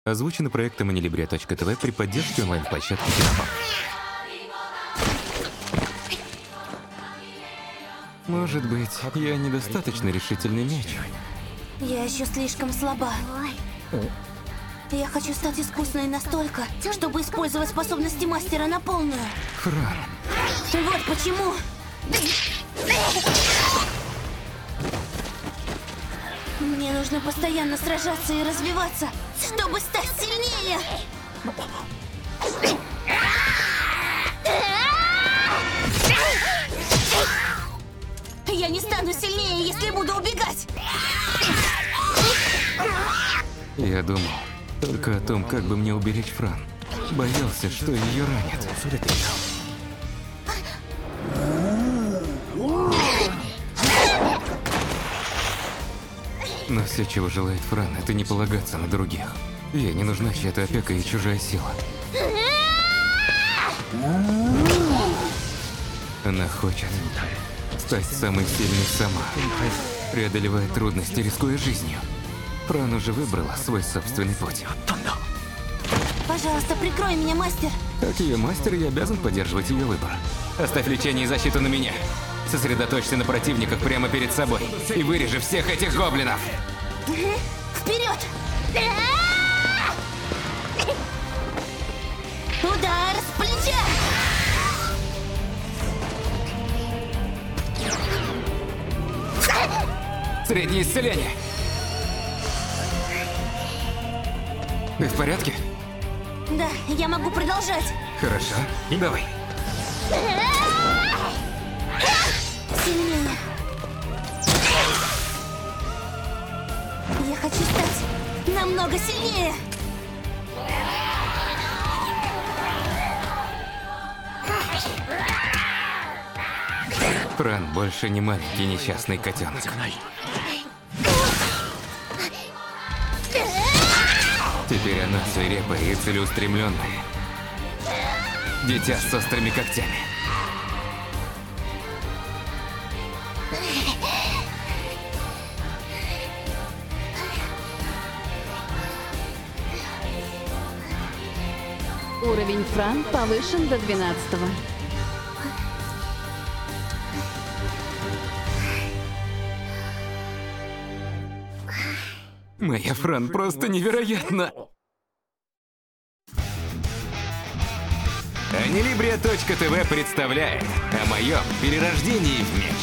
Озвучено проектом Anilibria.tv при поддержке онлайн-площадки Кинопа. Может быть, я недостаточно решительный мяч. Я еще слишком слаба. Я хочу стать искусной настолько, чтобы использовать способности мастера на полную. Фран. Вот почему. Мне нужно постоянно сражаться и развиваться, чтобы стать сильнее. Я не стану сильнее, если буду убегать. Я думал только о том, как бы мне уберечь Фран. Боялся, что ее ранят. Но все, чего желает Фран, это не полагаться на других. Ей не нужна чья-то опека и чужая сила. Она хочет стать самой сильной сама, преодолевая трудности, рискуя жизнью. Фран уже выбрала свой собственный путь. Пожалуйста, прикрой меня, мастер. Как ее мастер, я обязан поддерживать ее выбор. Оставь лечение и защиту на меня. Сосредоточься на противниках прямо перед собой и вырежи всех этих гоблинов. Вперед! Удар с плеча! Среднее исцеление. Ты в порядке? Да, я могу продолжать. Хорошо. Давай. Сильнее. Я хочу стать намного сильнее. Фран больше не маленький несчастный котенок. Теперь она свирепая и целеустремленная. Дитя с острыми когтями. Уровень Фран повышен до 12-го. Моя Фран просто невероятна! Anilibria.tv представляет о моем перерождении в мяч.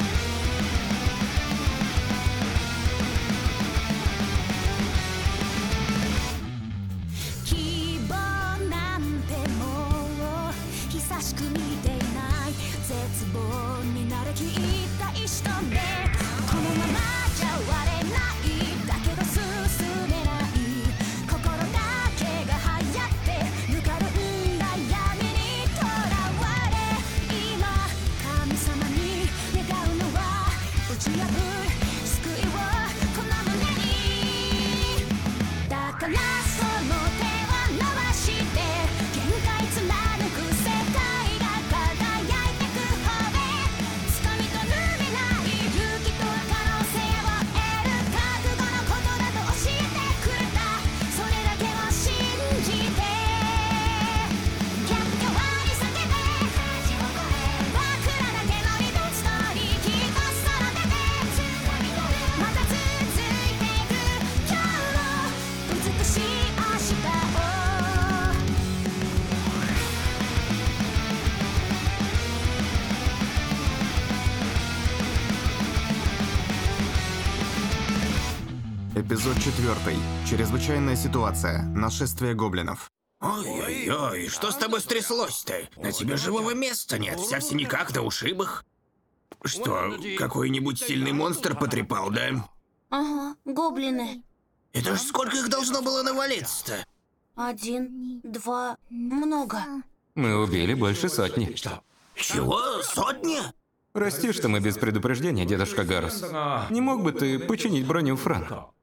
Эпизод 4. Чрезвычайная ситуация. Нашествие гоблинов. Ой-ой-ой, что с тобой стряслось-то? На тебе живого места нет, вся в синяках да ушибах. Что, какой-нибудь сильный монстр потрепал, да? Ага, гоблины. Это ж сколько их должно было навалиться-то? 1, 2, много. Мы убили больше сотни. Чего? Сотни? Прости, что мы без предупреждения, дедушка Гарус. Не мог бы ты починить броню Фран?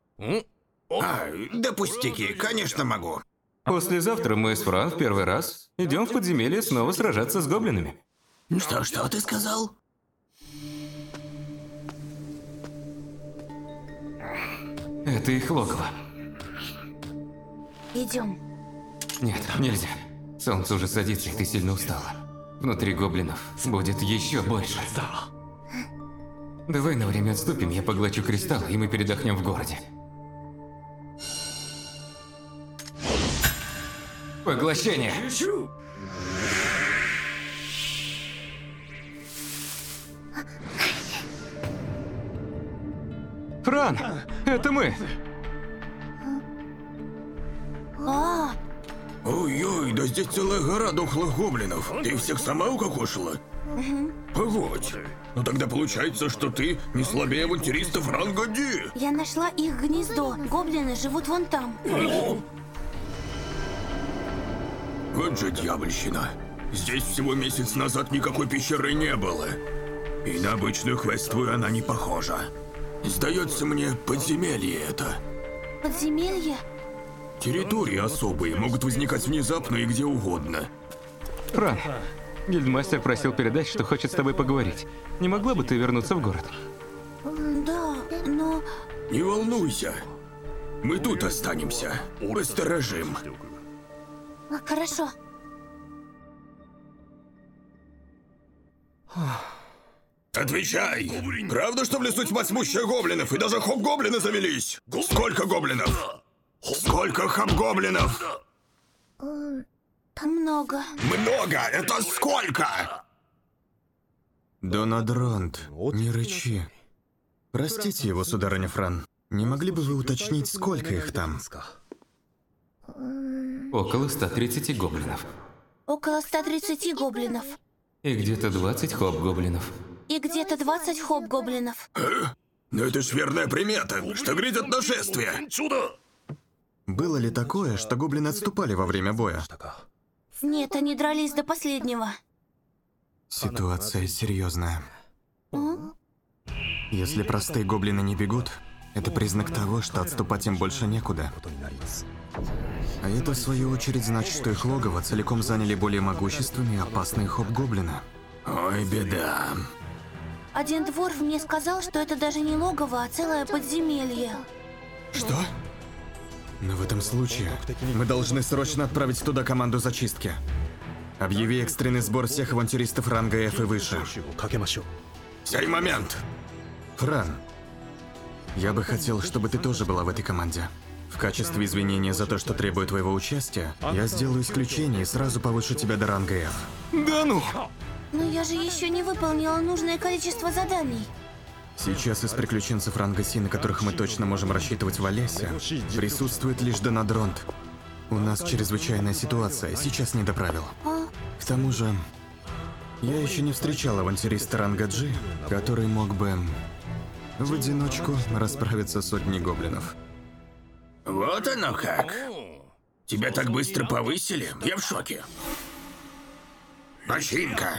Да пустяки, конечно могу. Послезавтра мы с Фран в первый раз идем в подземелье снова сражаться с гоблинами. Что ты сказал? Это их логово. Идем. Нет, нельзя. Солнце уже садится, и ты сильно устала. Внутри гоблинов будет еще больше. Давай на время отступим, я поглочу кристалл, и мы передохнем в городе. Поглощение! Фран, это мы! А, Ой-ой, да здесь целая гора дохлых гоблинов. Ты всех сама укокошила? Погодь. Ну тогда получается, что ты не слабее авантюристов ранга D. я нашла их гнездо. Гоблины живут вон там. Вот же дьявольщина. Здесь всего месяц назад никакой пещеры не было. И на обычную квестовую она не похожа. Сдается мне, подземелье это. Подземелье? Территории особые могут возникать внезапно и где угодно. Фран, гильдмастер просил передать, что хочет с тобой поговорить. Не могла бы ты вернуться в город? Да, но... Не волнуйся. Мы тут останемся. Посторожим. Хорошо. Отвечай! Правда, что в лесу тьма тьмущая гоблинов, и даже хоб-гоблины завелись? Сколько гоблинов? Сколько хоб-гоблинов? Много. Много! Это сколько? Донадронт, не рычи. Простите его, сударыня Фран. Не могли бы вы уточнить, сколько их там? Около 130 гоблинов. Около 130 гоблинов. И где-то 20 хоб-гоблинов. И где-то 20 хоб-гоблинов. Ну это ж верная примета, что грядет нашествие. Было ли такое, что гоблины отступали во время боя? Нет, они дрались до последнего. Ситуация серьезная. М? Если простые гоблины не бегут, это признак того, что отступать им больше некуда. А это, в свою очередь, значит, что их логово целиком заняли более могущественные и опасные хоб-гоблины. Ой, беда. Один дворф мне сказал, что это даже не логово, а целое подземелье. Что? Но в этом случае мы должны срочно отправить туда команду зачистки. Объяви экстренный сбор всех авантюристов ранга F и выше. Сей момент. Фран, я бы хотел, чтобы ты тоже была в этой команде. В качестве извинения за то, что требую твоего участия, я сделаю исключение и сразу повышу тебя до ранга F. Да ну! Но я же еще не выполнила нужное количество заданий. Сейчас из приключенцев ранга Си, на которых мы точно можем рассчитывать в Олесе, присутствует лишь Донадронт. У нас чрезвычайная ситуация, сейчас не до правил. А? К тому же, я еще не встречал авантюриста ранга G, который мог бы в одиночку расправиться с сотней гоблинов. Вот оно как. Тебя так быстро повысили? Я в шоке. Починка.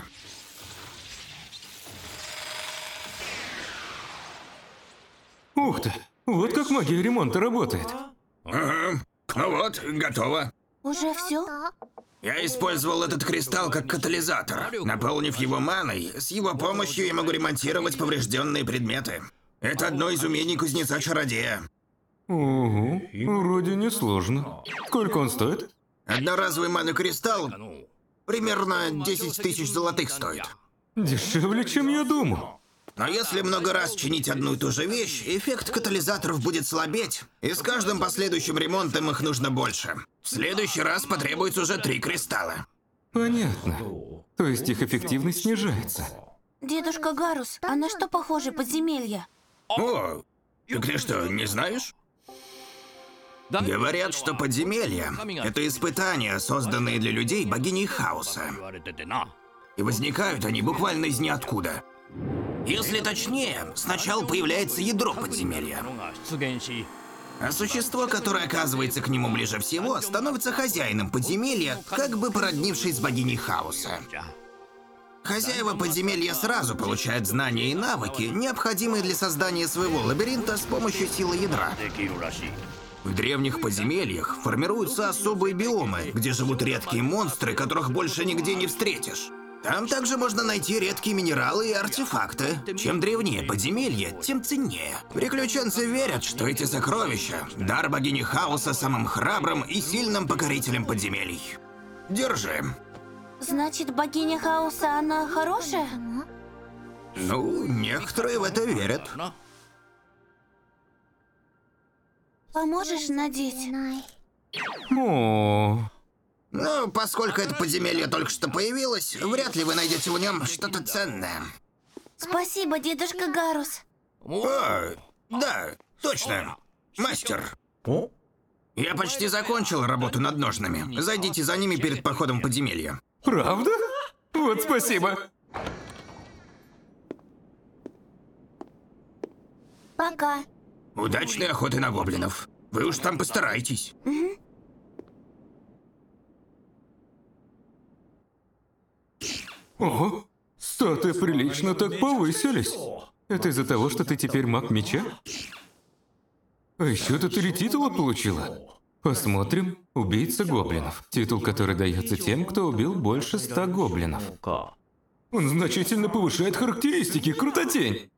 Ух ты! Вот как магия ремонта работает. Ага. Ну вот, готово. Уже все? Я использовал этот кристалл как катализатор. Наполнив его маной, с его помощью я могу ремонтировать поврежденные предметы. Это одно из умений кузнеца-чародея. Угу, вроде несложно. Сколько он стоит? Одноразовый маны-кристалл примерно 10 тысяч золотых стоит. Дешевле, чем я думал. Но если много раз чинить одну и ту же вещь, эффект катализаторов будет слабеть, и с каждым последующим ремонтом их нужно больше. В следующий раз потребуется уже 3 кристалла. Понятно. То есть их эффективность снижается. Дедушка Гарус, а на что похоже подземелье? О, так ты что, не знаешь? Говорят, что подземелья — это испытания, созданные для людей богиней хаоса. И возникают они буквально из ниоткуда. Если точнее, сначала появляется ядро подземелья. А существо, которое оказывается к нему ближе всего, становится хозяином подземелья, как бы породнившись с богиней хаоса. Хозяева подземелья сразу получают знания и навыки, необходимые для создания своего лабиринта с помощью силы ядра. В древних подземельях формируются особые биомы, где живут редкие монстры, которых больше нигде не встретишь. Там также можно найти редкие минералы и артефакты. Чем древнее подземелье, тем ценнее. Приключенцы верят, что эти сокровища — дар богини хаоса самым храбрым и сильным покорителем подземелий. Держи. Значит, богиня хаоса, она хорошая? Ну, некоторые в это верят. Поможешь надеть? О, Но поскольку это подземелье только что появилось, вряд ли вы найдете в нем что-то ценное. Спасибо, дедушка Гарус. О, да, точно. Мастер. Я почти закончил работу над ножными. Зайдите за ними перед походом в подземелье. правда? Вот спасибо. Пока. Удачной охоты на гоблинов. Вы уж там постарайтесь. Ого, статы прилично так повысились. Это из-за того, что ты теперь маг меча? А еще ты 3 титула получила. Посмотрим. Убийца гоблинов. Титул, который дается тем, кто убил больше 100 гоблинов. Он значительно повышает характеристики. Крутотень.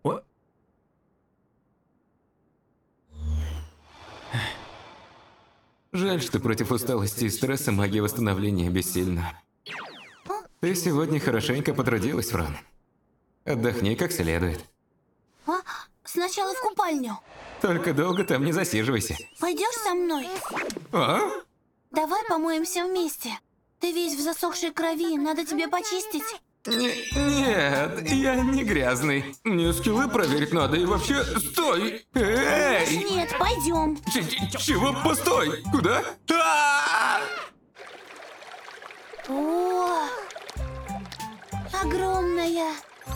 Жаль, что против усталости и стресса магия восстановления бессильна. Ты сегодня хорошенько потрудилась, Фран. Отдохни как следует. А? Сначала в купальню. Только долго там не засиживайся. Пойдешь со мной? А? Давай помоемся вместе. Ты весь в засохшей крови, надо тебе почистить. Нет, я не грязный. Мне скиллы проверить надо и вообще... Стой! Эй! Нет, пойдем. Чего? Постой! Куда? О, огромная.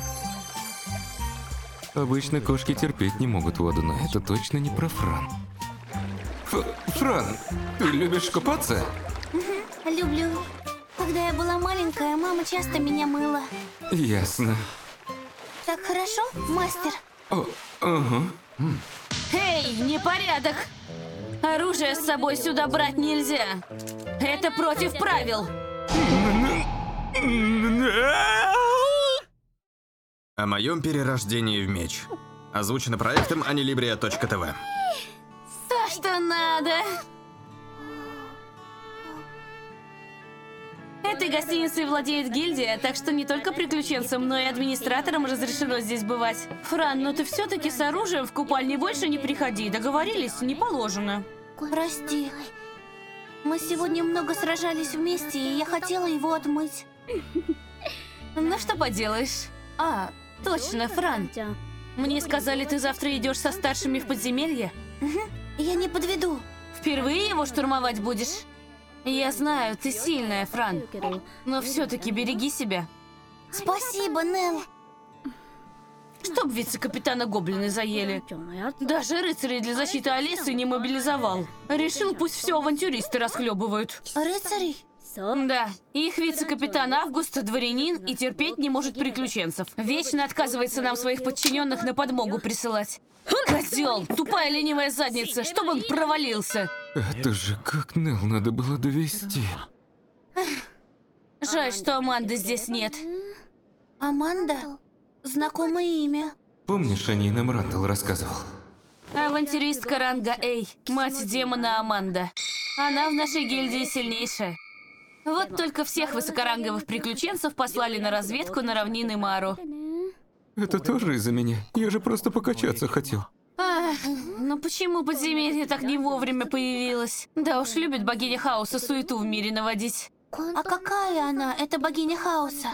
Обычно кошки терпеть не могут воду, но это точно не про Фран. Фран, ты любишь купаться? Люблю. Когда я была маленькая, мама часто меня мыла. Ясно. Так хорошо, мастер? Ага. Эй, непорядок! Оружие с собой сюда брать нельзя. Это против правил. О моем перерождении в меч. Озвучено проектом Anilibria.tv. То, что надо. Этой гостиницей владеет гильдия, так что не только приключенцам, но и администраторам разрешено здесь бывать. Фран, но ты все-таки с оружием в купальне больше не приходи. Договорились? Не положено. Прости. Мы сегодня много сражались вместе, и я хотела его отмыть. Ну что поделаешь? А, точно, Фран. Мне сказали, ты завтра идешь со старшими в подземелье? Я не подведу. Впервые его штурмовать будешь? Я знаю, ты сильная, Фран. Но все-таки береги себя. Спасибо, Нелл. Чтоб вице-капитана гоблины заели. Даже рыцарей для защиты Алисы не мобилизовал. Решил, пусть все авантюристы расхлебывают. Рыцарей? Да, их вице-капитан Август дворянин и терпеть не может приключенцев. Вечно отказывается нам своих подчиненных на подмогу присылать. Козел, тупая ленивая задница, чтобы он провалился. Это же как Нелл надо было довести. Жаль, что Аманды здесь нет. Аманда? Знакомое имя. Помнишь, о ней нам Рандall рассказывал? Авантюристка ранга Эй, мать демона Аманда. Она в нашей гильдии сильнейшая. Вот только всех высокоранговых приключенцев послали на разведку на равнины Мару. Это тоже из-за меня? Я же просто покачаться хотел. Ах, ну почему подземелье так не вовремя появилось? Да уж любит богиня хаоса суету в мире наводить. А какая она, эта богиня хаоса?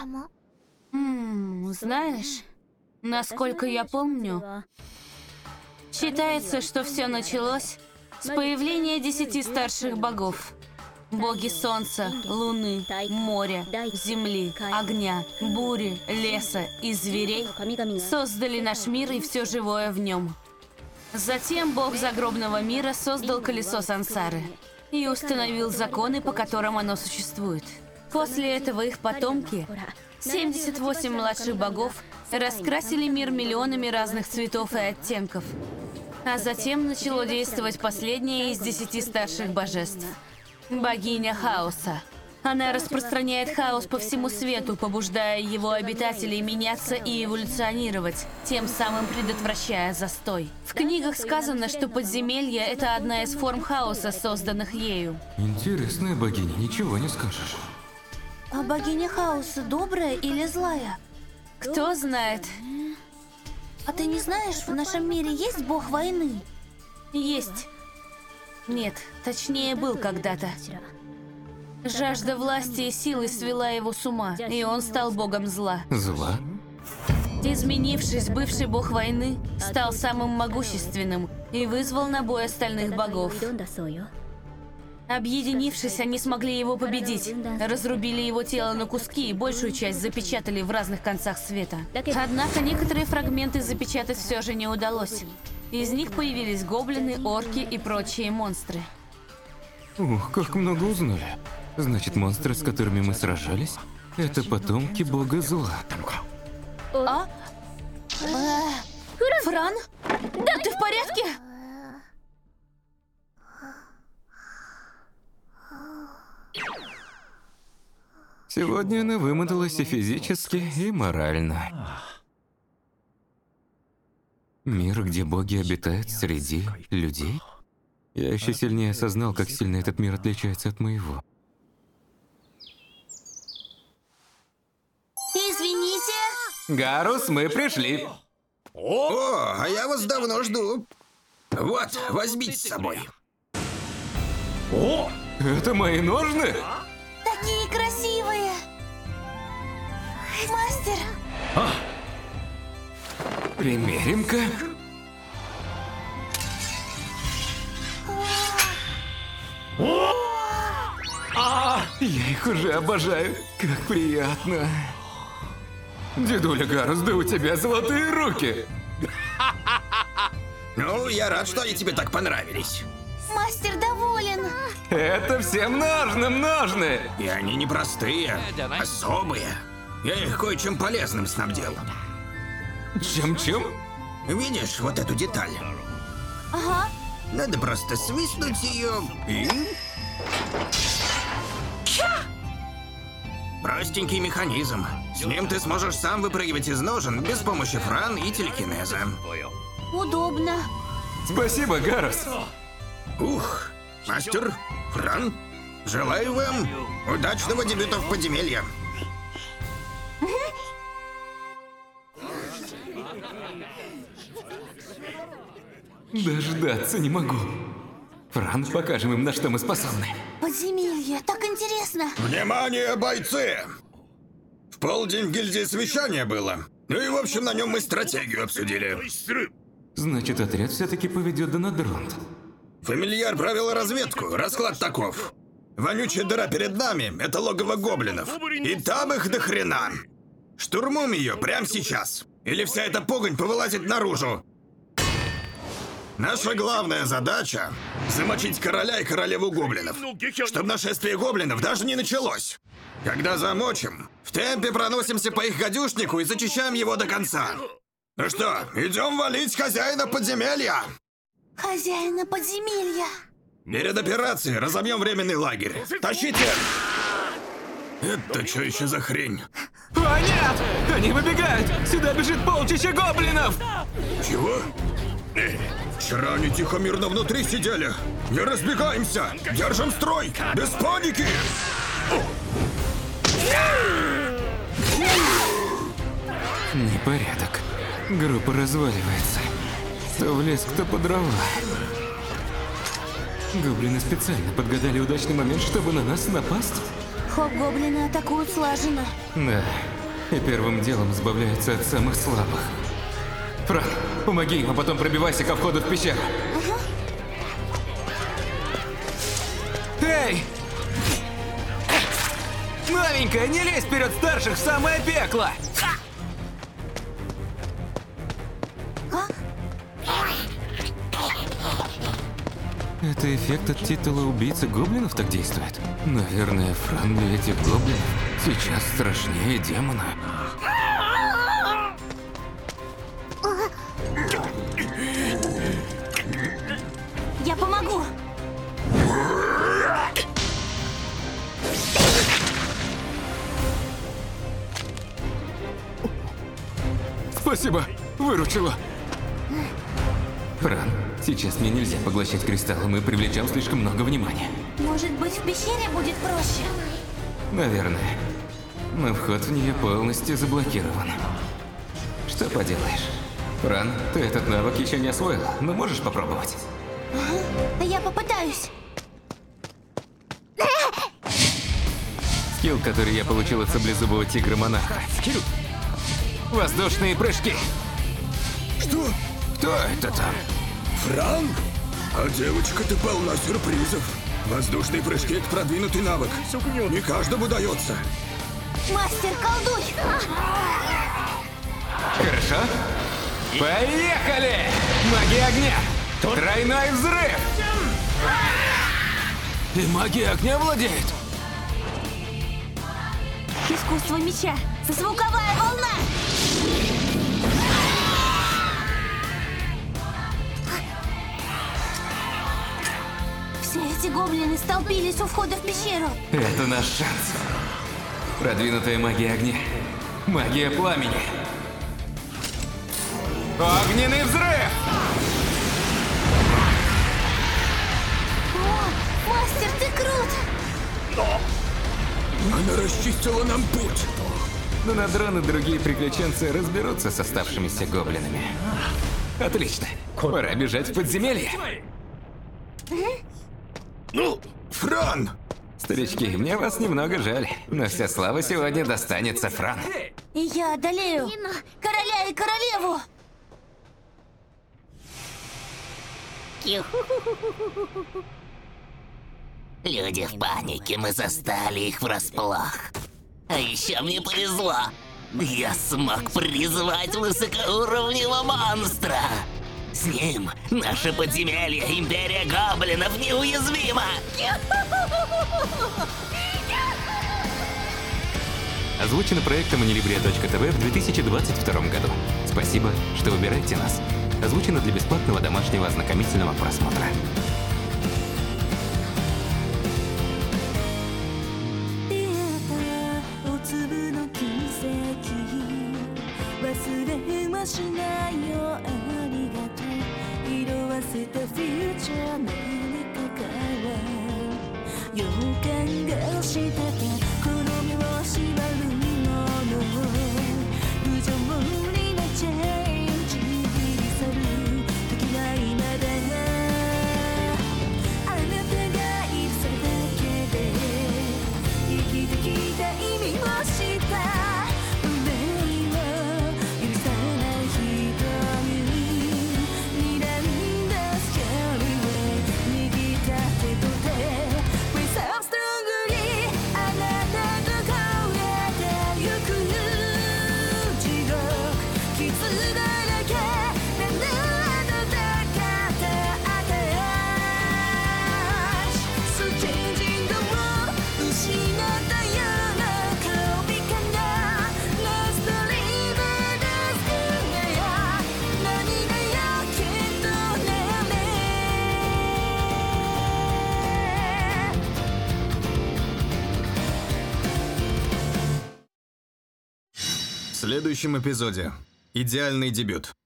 Знаешь, насколько я помню, считается, что все началось с появления 10 старших богов. Боги солнца, луны, моря, земли, огня, бури, леса и зверей создали наш мир и все живое в нем. Затем бог загробного мира создал колесо сансары и установил законы, по которым оно существует. После этого их потомки, 78 младших богов, раскрасили мир миллионами разных цветов и оттенков. А затем начало действовать последнее из 10 старших божеств – богиня хаоса. Она распространяет хаос по всему свету, побуждая его обитателей меняться и эволюционировать, тем самым предотвращая застой. В книгах сказано, что подземелье — это одна из форм хаоса, созданных ею. Интересная богиня, ничего не скажешь. А богиня хаоса добрая или злая? Кто знает? А ты не знаешь, в нашем мире есть бог войны? Есть. Нет, точнее, был когда-то. Жажда власти и силы свела его с ума, и он стал богом зла. Зла? Изменившись, бывший бог войны стал самым могущественным и вызвал на бой остальных богов. Объединившись, они смогли его победить, разрубили его тело на куски и большую часть запечатали в разных концах света. Однако некоторые фрагменты запечатать все же не удалось. Из них появились гоблины, орки и прочие монстры. Ух, как много узнали. Значит, монстры, с которыми мы сражались, это потомки бога зла. А? Фран? Да, ты в порядке? Сегодня она вымоталась и физически, и морально. Мир, где боги обитают среди людей? Я еще сильнее осознал, как сильно этот мир отличается от моего. Извините. Гарус, мы пришли. О, а я вас давно жду. Вот, возьмите с собой. Это мои ножны? Такие красивые. Мастер. Примерим-ка. Я их уже обожаю. Как приятно. Дедуля Гарус, да у тебя золотые руки. Ну, я рад, что они тебе так понравились. Мастер доволен. Это всем ножным ножны. И они не простые, особые. Я их кое-чем полезным снабдил. Чем-чем? Видишь вот эту деталь? Ага. Надо просто свистнуть ее и... Простенький механизм. С ним ты сможешь сам выпрыгивать из ножен без помощи фран и телекинеза. Удобно. Спасибо, Гарус. Ух, мастер, фран, желаю вам удачного дебюта в подземелье. Дождаться не могу. Фран, покажем им, на что мы способны. Подземелье, так интересно. Внимание, бойцы! В полдень в гильдии совещание было. Ну и, в общем, на нем мы стратегию обсудили. Значит, отряд все-таки поведет Донадронт. Фамильяр провел разведку. Расклад таков. Вонючая дыра перед нами — это логово гоблинов. И там их до хрена. Штурмуем ее прямо сейчас. Или вся эта погонь повылазит наружу. Наша главная задача — замочить короля и королеву гоблинов, чтобы нашествие гоблинов даже не началось. Когда замочим, в темпе проносимся по их гадюшнику и зачищаем его до конца. Ну что, идем валить хозяина подземелья? Хозяина подземелья. Перед операцией разобьем временный лагерь. Тащите! Это что еще за хрень? О, нет! Они выбегают! Сюда бежит полчища гоблинов! Чего? Вчера они тихо мирно внутри сидели. Не разбегаемся! Держим строй! Без паники! Непорядок. Группа разваливается. Кто в лес, кто по дрова. Гоблины специально подгадали удачный момент, чтобы на нас напасть? Хоб-гоблины атакуют слаженно. Да. И первым делом избавляются от самых слабых. Фран, помоги им, а потом пробивайся ко входу в пещеру. Эй! Новенькая, не лезь вперед старших в самое пекло! Это эффект от титула убийцы гоблинов так действует? Наверное, Фран для этих гоблинов сейчас страшнее демона. Я помогу. Спасибо, выручила. Фран, сейчас мне нельзя поглощать кристаллы, мы привлечем слишком много внимания. Может быть, в пещере будет проще? Наверное. Но вход в нее полностью заблокирован. Что поделаешь? Фран, ты этот навык еще не освоил, но можешь попробовать? Я попытаюсь. Скилл, который я получил от саблезубого тигра-монарха. Воздушные прыжки. Что? Кто это там? Франк? А девочка, ты полна сюрпризов. Воздушные прыжки — это продвинутый навык. Не каждому дается. Мастер, колдуй! Хорошо? Поехали! Магия огня! Тройной взрыв! И магия огня владеет? Искусство меча! Звуковая волна! Все эти гоблины столпились у входа в пещеру. Это наш шанс. Продвинутая магия огня. Магия пламени. Огненный взрыв! О, мастер, ты крут! Она расчистила нам путь. Но Надрон и другие приключенцы разберутся с оставшимися гоблинами. Отлично. Пора бежать в подземелье. Фран! Старички, мне вас немного жаль, но вся слава сегодня достанется Фран. И я одолею короля и королеву! Люди в панике, мы застали их врасплох. А еще мне повезло. Я смог призвать высокоуровневого монстра. С ним наше подземелье Империя Гоблинов неуязвима. Озвучено проектом Анилибрия.тв в 2022 году. Спасибо, что выбираете нас. Озвучено для бесплатного домашнего ознакомительного просмотра. В следующем эпизоде. Идеальный дебют.